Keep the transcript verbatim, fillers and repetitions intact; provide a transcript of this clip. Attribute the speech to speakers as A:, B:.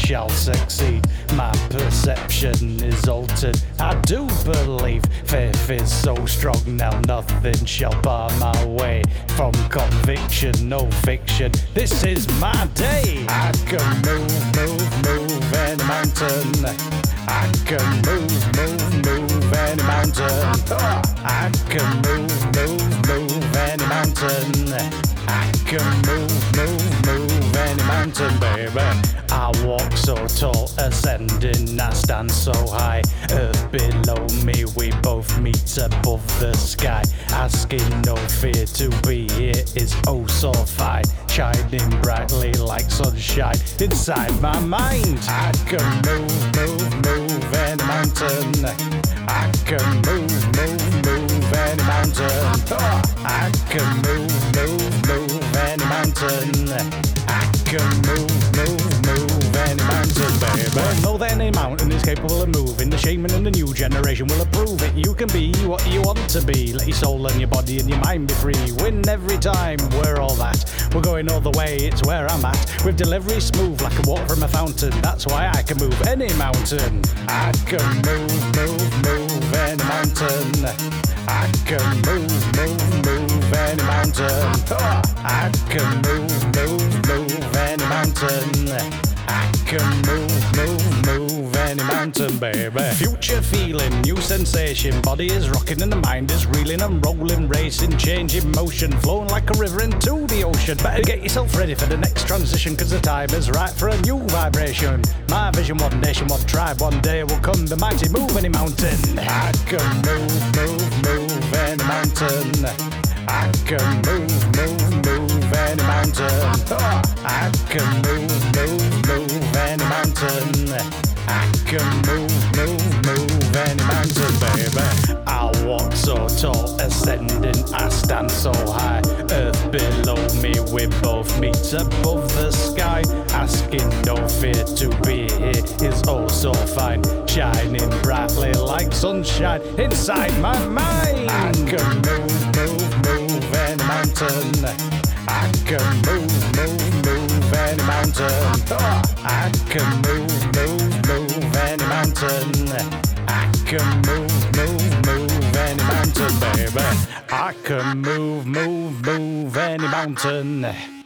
A: shall succeed. My perception is altered. I do believe faith is so strong now nothing shall bar my way from conviction, no fiction. This is my day. I can move, move, move any mountain. I can move, move, move any mountain. I can move, move, move any mountain. I can move, move, move any mountain, baby. I walk so tall, ascending, I stand so high. Earth below me, we both meet above the sky. Asking no fear to be here is oh so fine. Shining brightly like sunshine inside my mind. I can move, move, move any mountain. I can move, move, move any mountain. I can move, move, move any mountain. I can move, move, move any mountain, baby. Well, know that any mountain is capable of moving. The shaman and the new generation will approve it. You can be what you want to be. Let your soul and your body and your mind be free. Win every time, we're all that. We're going all the way, it's where I'm at. With delivery smooth like a water from a fountain. That's why I can move any mountain. I can move, move, move any mountain. I can move, move, move any mountain. I can move, move, move any mountain. I can move, move, move any mountain, baby. Future feeling, new sensation. Body is rocking and the mind is reeling and rolling, racing, changing motion, flowing like a river into the ocean. Better get yourself ready for the next transition, cause the time is right for a new vibration. My vision, one nation, one tribe, one day will come the mighty move any mountain. I can move, move, move any mountain. I can move, move, move any mountain. I can move, move, move any mountain. I can move, move, move any mountain, baby. I walk so tall, ascending, I stand so high. Earth below me, we both meet above the sky. Asking no fear to be here is oh so fine. Shining brightly like sunshine inside my mind. I can move, move, move any mountain. I can move, move, move any mountain. I can move, move, move any mountain. I can move, move, move any mountain, baby. I can move, move, move any mountain.